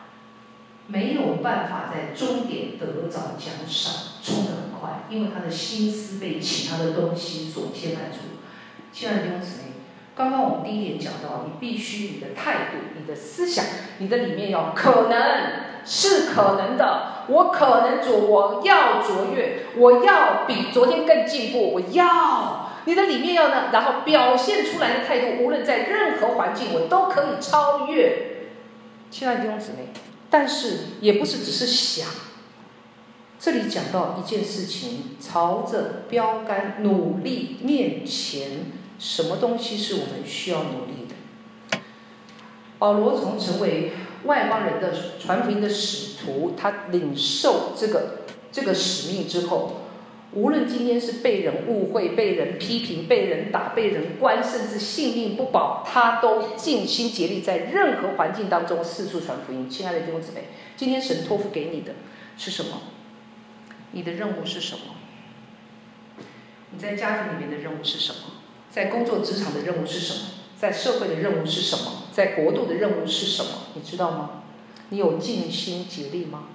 法在终点得着奖赏，冲得很快，因为他的心思被其他的东西所牵绊住。亲爱的弟兄姊妹，刚刚我们第一点讲到，你必须你的态度、你的思想、你的里面要是可能的， 我可能我要卓越，我要比昨天更进步，我要你的里面要呢，然后表现出来的态度，无论在任何环境，我都可以超越。亲爱的弟兄姊妹，但是也不是只是想。这里讲到一件事情，朝着标杆努力面前，什么东西是我们需要努力的？保罗从成为外邦人的传福音的使徒，他领受这个使命之后，无论今天是被人误会、被人批评、被人打、被人关，甚至性命不保，他都尽心竭力在任何环境当中四处传福音。亲爱的弟兄姊妹，今天神托付给你的是什么？你的任务是什么？你在家庭里面的任务是什么？在工作职场的任务是什么？在社会的任务是什么？在国度的任务是什么？你知道吗？你有尽心竭力吗？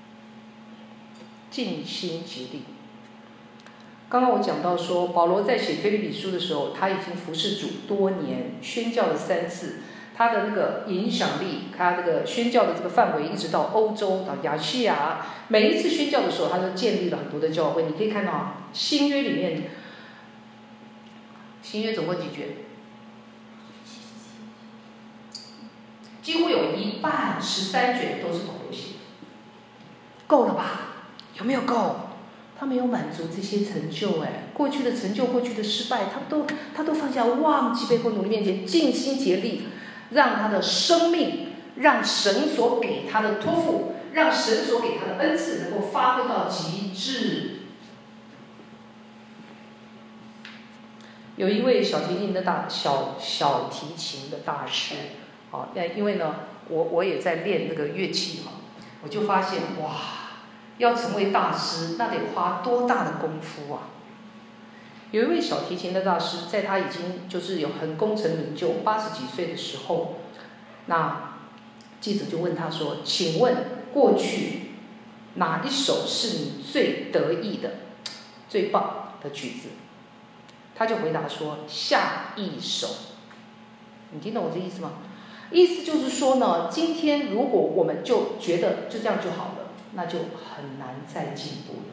尽心竭力。刚刚我讲到说，保罗在写腓立比书的时候，他已经服侍主多年，宣教了3次，他的那个影响力，他这个宣教的这个范围一直到欧洲，到亚细亚。每一次宣教的时候，他都建立了很多的教会。你可以看到新约里面，新约总共几卷？几乎有一半13卷都是保罗写的，够了吧？有没有够？他没有满足这些成就，过去的成就、过去的失败，他都放下，忘记背后努力面前，尽心竭力，让他的生命，让神所给他的托付，让神所给他的恩赐能够发挥到极致。有一位小提琴的大师，因为呢，我也在练那个乐器嘛，我就发现哇，要成为大师，那得花多大的功夫啊！有一位小提琴的大师，在他已经就是有很功成名就，80几岁的时候，那记者就问他说：“请问过去哪一首是你最得意的、最棒的曲子？”他就回答说：“下一首。”你听懂我这意思吗？意思就是说呢，今天如果我们就觉得就这样就好了，那就很难再进步了。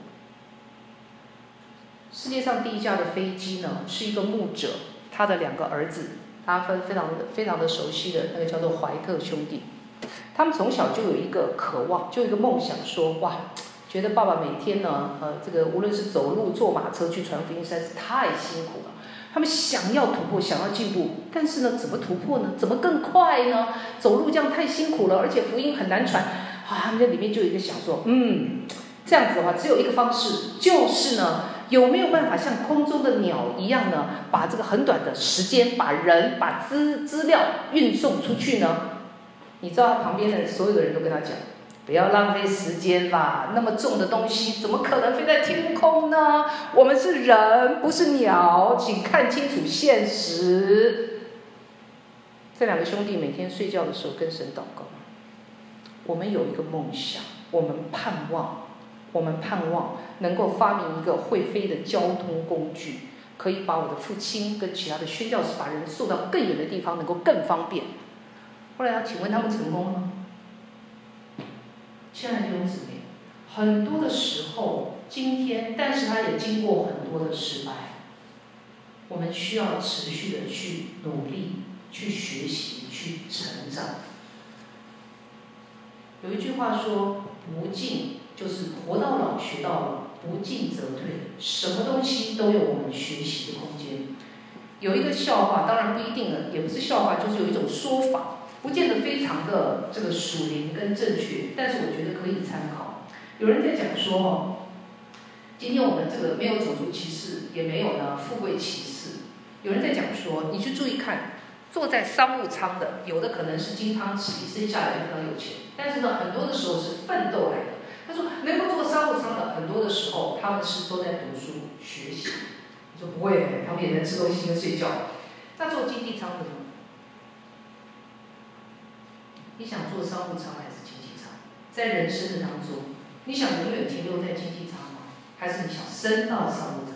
世界上第一架的飞机呢，是一个牧者，他的2个儿子，大家非常的熟悉的那个叫做怀特兄弟。他们从小就有一个渴望，就有一个梦想，说哇，觉得爸爸每天呢，这个无论是走路、坐马车去传福音，实在是太辛苦了。他们想要突破，想要进步，但是呢，怎么突破呢？怎么更快呢？走路这样太辛苦了，而且福音很难传。他们在里面就有一个想说，这样子的话，只有一个方式，就是呢，有没有办法像空中的鸟一样呢，把这个很短的时间，把人、把资料运送出去呢？你知道他旁边的所有的人都跟他讲，不要浪费时间啦，那么重的东西怎么可能飞在天空呢？我们是人，不是鸟，请看清楚现实。这2个兄弟每天睡觉的时候跟神祷告，我们有一个梦想，我们盼望能够发明一个会飞的交通工具，可以把我的父亲跟其他的宣教士把人送到更远的地方，能够更方便。后来请问他们成功了吗？亲爱的弟兄姊妹，很多的时候，今天，但是他也经过很多的失败，我们需要持续的去努力、去学习、去成长。有一句话说，不进就是活到老学到老，不进则退，什么东西都有我们学习的空间。有一个笑话，当然不一定了，也不是笑话，就是有一种说法，不见得非常的这个属灵跟正确，但是我觉得可以参考。有人在讲说，今天我们这个没有种族歧视，也没有呢富贵歧视。有人在讲说，你去注意看，坐在商务舱的，有的可能是金汤匙，一生下来非常有钱，但是呢，很多的时候是奋斗来的。他说，能够坐商务舱的，很多的时候他们是都在读书学习。你说不会，他们也能吃东西跟睡觉。那坐经济舱的呢？你想坐商务舱还是经济舱？在人生的当中，你想永远停留在经济舱吗？还是你想升到商务舱？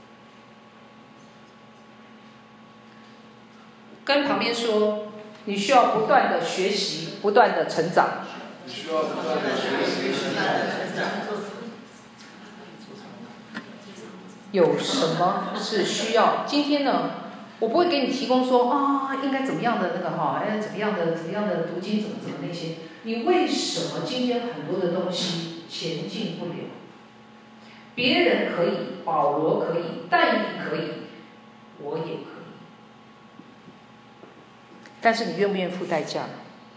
跟旁边说，你需要不断的学习，不断的成长。 需要不断的学习，不断的成长。 有什么是需要？今天呢，我不会给你提供说啊，应该怎么样的那个哈，怎么样的读经怎么那些。你为什么今天很多的东西前进不了？别人可以，保罗可以，但你可以，我也可以。但是你愿不愿意付代价？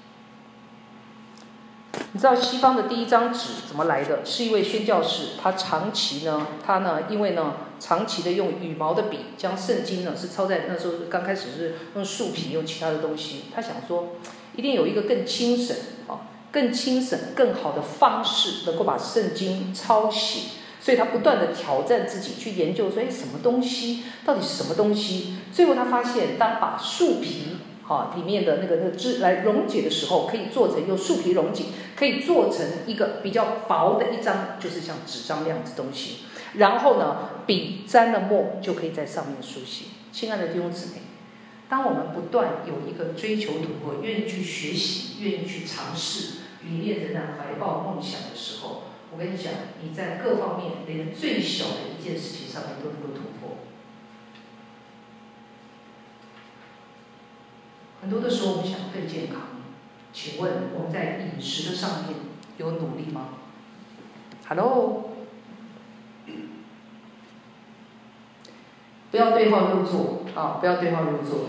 你知道西方的第一张纸怎么来的？是一位宣教士，他因为长期的用羽毛的笔将圣经呢是抄在那时候刚开始是用树皮用其他的东西，他想说一定有一个更轻省更好的方式能够把圣经抄写，所以他不断的挑战自己去研究说，什么东西到底是什么东西？最后他发现，当把树皮里面的那个汁来溶解的时候，可以做成用树皮溶解，可以做成一个比较薄的一张，就是像纸张那样子东西。然后呢，笔沾了墨就可以在上面书写。亲爱的弟兄姊妹，当我们不断有一个追求突破，愿意去学习，愿意去尝试，里面仍然怀抱梦想的时候，我跟你讲，你在各方面连最小的一件事情上面都能够突破。很多的时候我们想更健康，请问我们在饮食的上面有努力吗 ？Hello， 不要对号入座啊！不要对号入座。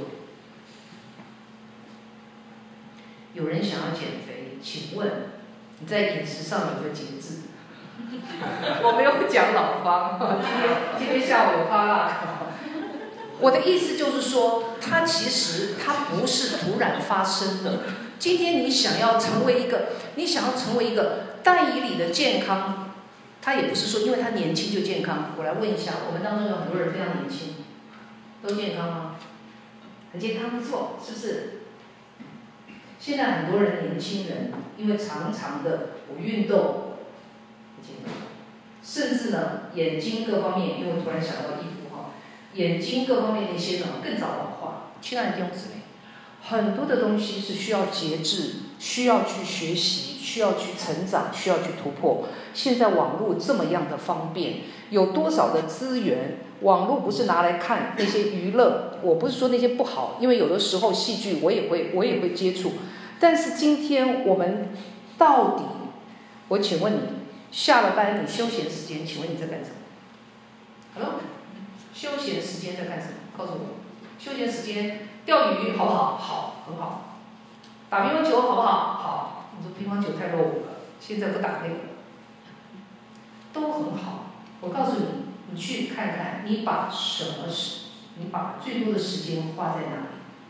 有人想要减肥，请问你在饮食上有没有节制？我没有讲老方，今天下午有发辣。我的意思就是说，它其实不是突然发生的。今天你想要成为一个但以理的健康，他也不是说因为他年轻就健康。我来问一下，我们当中有很多人非常年轻，都健康吗？很健康，不错，是不是？现在很多人年轻人因为常常的不运动，不健康，甚至呢眼睛各方面，因为我突然想到衣服。眼睛各方面的一些呢更早老化。亲爱的弟兄姊妹，很多的东西是需要节制，需要去学习，需要去成长，需要去突破。现在网络这么样的方便，有多少的资源？网络不是拿来看那些娱乐，我不是说那些不好，因为有的时候戏剧我也会接触。但是今天我们到底，我请问你，下了班你休闲时间，请问你在干什么 ？Hello。休闲时间在干什么？告诉我，休闲时间钓鱼好不好？好，很好。打乒乓球好不好？好。你说乒乓球太落伍了，现在不打那个了，都很好。我告诉你，你去看看，你把最多的时间花在哪里？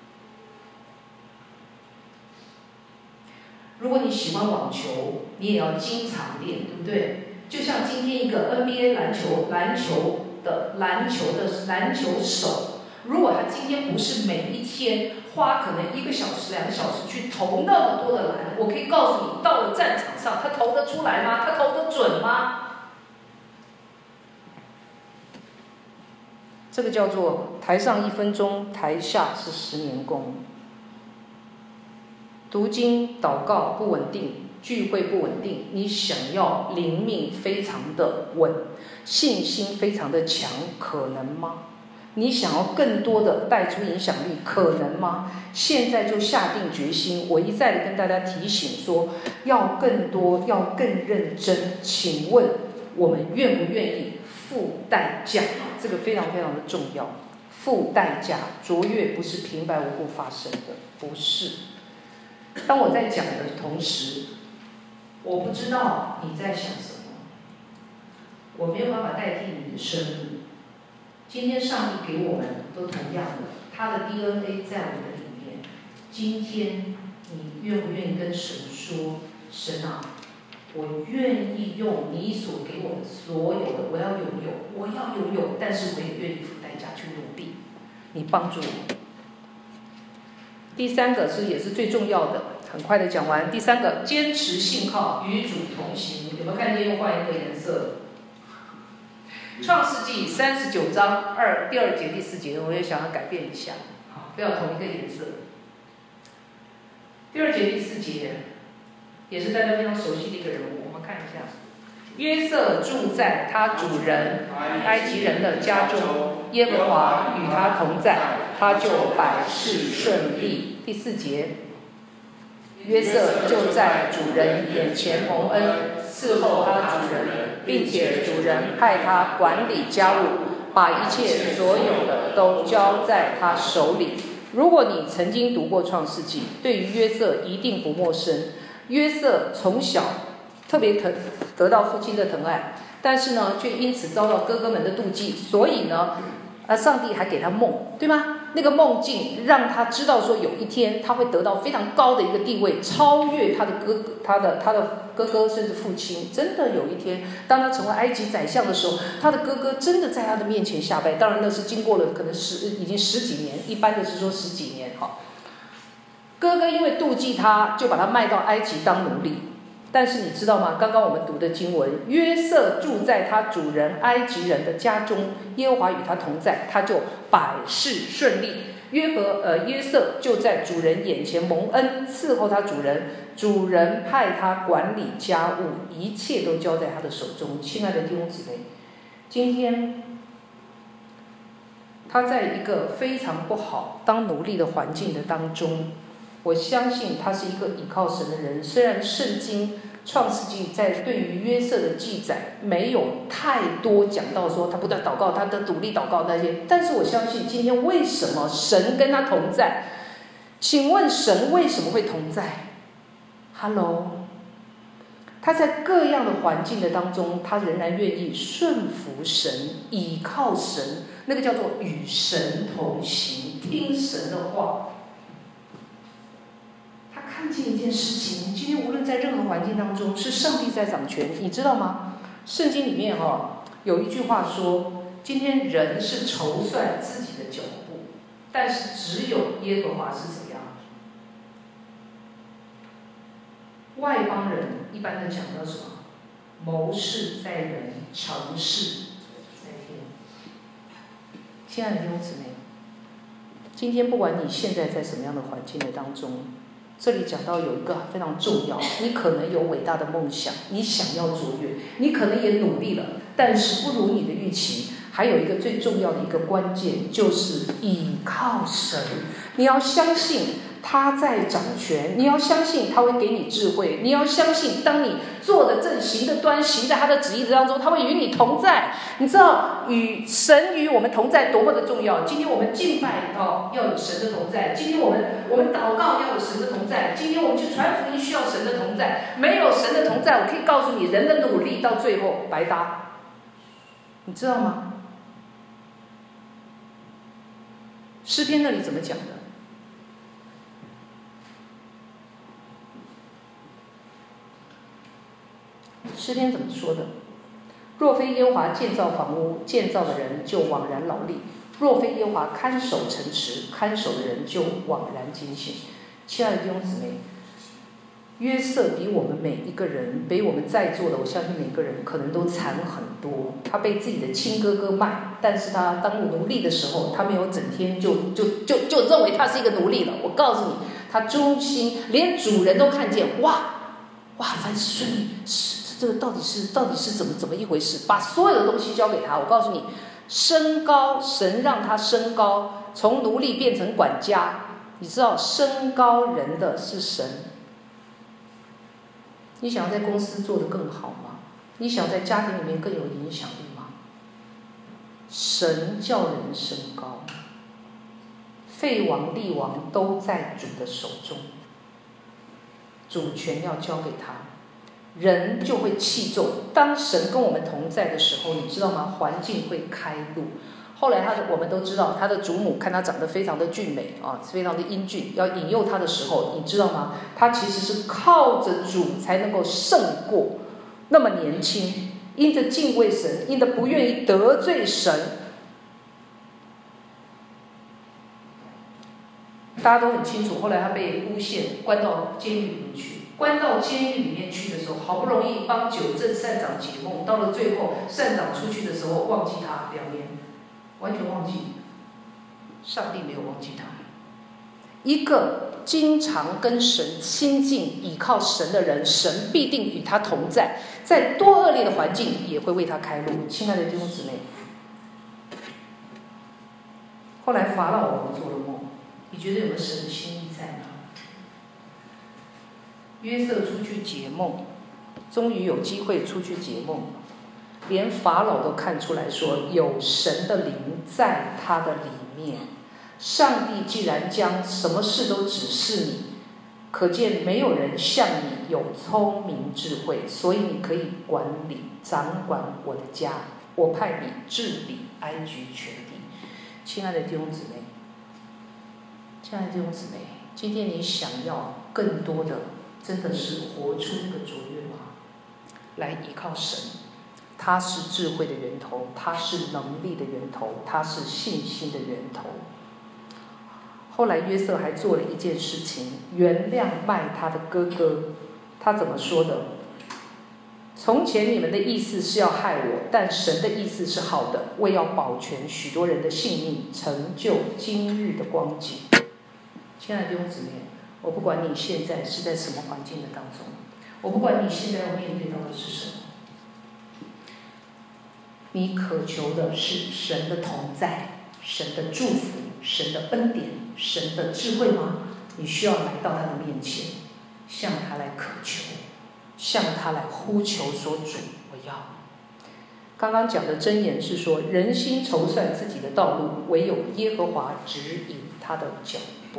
如果你喜欢网球，你也要经常练，对不对？就像今天一个 NBA 篮球手，如果他今天不是每一天花可能1个小时、2个小时去投那么多的篮，我可以告诉你，到了战场上，他投得出来吗？他投得准吗？这个叫做台上1分钟，台下是10年功。读经、祷告不稳定，聚会不稳定，你想要灵命非常的稳，信心非常的强，可能吗？你想要更多的带出影响力，可能吗？现在就下定决心。我一再的跟大家提醒说，要更多，要更认真。请问我们愿不愿意付代价？这个非常非常的重要。付代价，卓越不是平白无故发生的，不是。当我在讲的同时，我不知道你在想什么，我没有办法代替你的生命。今天上帝给我们都同样的，他的 DNA 在我们里面。今天你愿不愿意跟神说，神啊，我愿意用你所给我的所有的，我要拥有，但是我也愿意付代价去努力，你帮助我。第三个也是最重要的，很快的讲完。第三个，坚持信靠，与主同行。有没有看见又换一个颜色？创世纪39章第2节第4节，我也想要改变一下，好，不要同一个颜色。第2节第4节也是大家非常熟悉的一个人物，我们看一下。 约瑟住在他主人埃及人的家中，耶和华与他同在，他就百事顺利。第4节，约瑟就在主人眼前蒙恩，伺候他主人，并且主人派他管理家务，把一切所有的都交在他手里。如果你曾经读过创世纪，对于约瑟一定不陌生。约瑟从小特别得到父亲的疼爱，但是呢，却因此遭到哥哥们的妒忌，所以呢，上帝还给他梦，对吗？那个梦境让他知道说，有一天他会得到非常高的一个地位，超越他的哥哥甚至父亲。真的有一天，当他成为埃及宰相的时候，他的哥哥真的在他的面前下拜。当然那是经过了可能已经10几年，一般的是说10几年哈。哥哥因为妒忌他，就把他卖到埃及当奴隶。但是你知道吗？刚刚我们读的经文，约瑟住在他主人埃及人的家中，耶和华与他同在，他就百事顺利。约瑟就在主人眼前蒙恩，伺候他主人，主人派他管理家务，一切都交在他的手中。亲爱的弟兄姊妹，今天他在一个非常不好当奴隶的环境的当中，我相信他是一个倚靠神的人。虽然圣经创世纪在对于约瑟的记载没有太多讲到说他不断祷告，他的努力祷告那些，但是我相信今天为什么神跟他同在？请问神为什么会同在 ？Hello， 他在各样的环境的当中，他仍然愿意顺服神，倚靠神，那个叫做与神同行，听神的话。看见一件事情，今天无论在任何环境当中，是上帝在掌权，你知道吗？圣经里面有一句话说，今天人是筹算自己的脚步，但是只有耶和华是怎样？外邦人一般的讲到什么？谋事在人，成事在天。亲爱的弟兄姊妹，今天不管你现在在什么样的环境的当中，这里讲到有一个非常重要，你可能有伟大的梦想，你想要卓越，你可能也努力了，但是不如你的预期。还有一个最重要的一个关键，就是倚靠神。你要相信他在掌权，你要相信他会给你智慧，你要相信当你做的正，行的端，行在他的旨意当中，他会与你同在。你知道神与我们同在多么的重要。今天我们敬拜要有神的同在，今天我们祷告要有神的同在，今天我们去传福音需要神的同在。没有神的同在，我可以告诉你，人的努力到最后白搭，你知道吗？诗篇那里怎么讲的？诗篇怎么说的？若非耶和华建造房屋，建造的人就枉然劳力；若非耶和华看守城池，看守的人就枉然警醒。亲爱的弟兄姊妹，约瑟比我们每一个人，比我们在座的，我相信每个人可能都惨很多。他被自己的亲哥哥卖，但是他当奴隶的时候，他没有整天就认为他是一个奴隶了。我告诉你，他忠心，连主人都看见，哇，凡事顺利，这个到底是怎么一回事？把所有的东西交给他。我告诉你，升高，神让他升高，从奴隶变成管家。你知道升高人的是神。你想要在公司做得更好吗？你想在家庭里面更有影响力吗？神叫人升高，废王立王都在主的手中，主权要交给他，人就会器重。当神跟我们同在的时候，你知道吗？环境会开路。后来我们都知道，他的祖母看他长得非常的俊美非常的英俊，要引诱他的时候，你知道吗？他其实是靠着主才能够胜过那么年轻，因着敬畏神，因着不愿意得罪神。大家都很清楚，后来他被诬陷，关到监狱里面去。关到监狱里面去的时候，好不容易帮九正善长解梦，到了最后，善长出去的时候忘记他2年。完全忘记，上帝没有忘记他。一个经常跟神亲近、倚靠神的人，神必定与他同在，在多恶劣的环境也会为他开路。亲爱的弟兄姊妹，后来法老王做了梦，你觉得有没有神的心意在呢？约瑟出去解梦，终于有机会出去解梦，连法老都看出来说有神的灵在他的里面。上帝既然将什么事都指示你，可见没有人像你有聪明智慧，所以你可以管理掌管我的家，我派你治理埃及全地。亲爱的弟兄姊妹，亲爱的弟兄姊妹，今天你想要更多的真的是活出那个卓越吗？来依靠神，他是智慧的源头，他是能力的源头，他是信心的源头。后来约瑟还做了一件事情，原谅卖他的哥哥。他怎么说的？从前你们的意思是要害我，但神的意思是好的，为要保全许多人的性命，成就今日的光景。亲爱的弟兄姊妹，我不管你现在是在什么环境的当中，我不管你现在要面对到的是什么，你渴求的是神的同在，神的祝福，神的恩典，神的智慧吗？你需要来到他的面前，向他来渴求，向他来呼求说，主，我要。刚刚讲的箴言是说，人心筹算自己的道路，唯有耶和华指引他的脚步。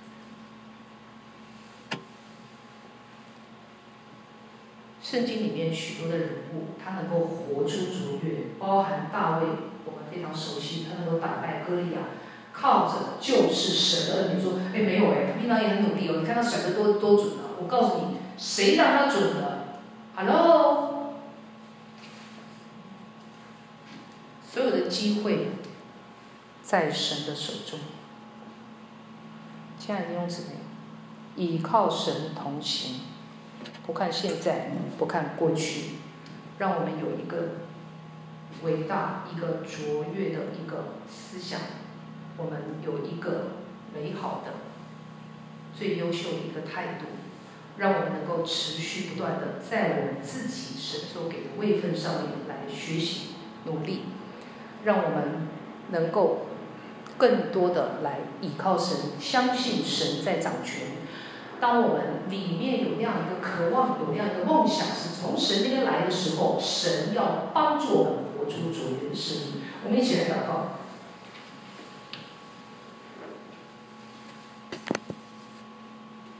圣经里面许多的人物，他能够活出卓越，包含大卫，我们非常熟悉，他能够打败歌利亚，靠着就是神的恩典。说，没有他平常也很努力哦，你看他甩得多准啊！我告诉你，谁让他准的 ？Hello， 所有的机会在神的手中。亲爱的弟兄姊妹，倚靠神同行。不看现在，不看过去，让我们有一个伟大、一个卓越的一个思想，我们有一个美好的、最优秀的一个态度，让我们能够持续不断的在我们自己神所给的位分上面来学习、努力，让我们能够更多的来倚靠神，相信神在掌权。当我们里面有那样一个渴望，有那样一个梦想，是从神那边来的时候，神要帮助我们活出卓越的生命。我们一起来祷告。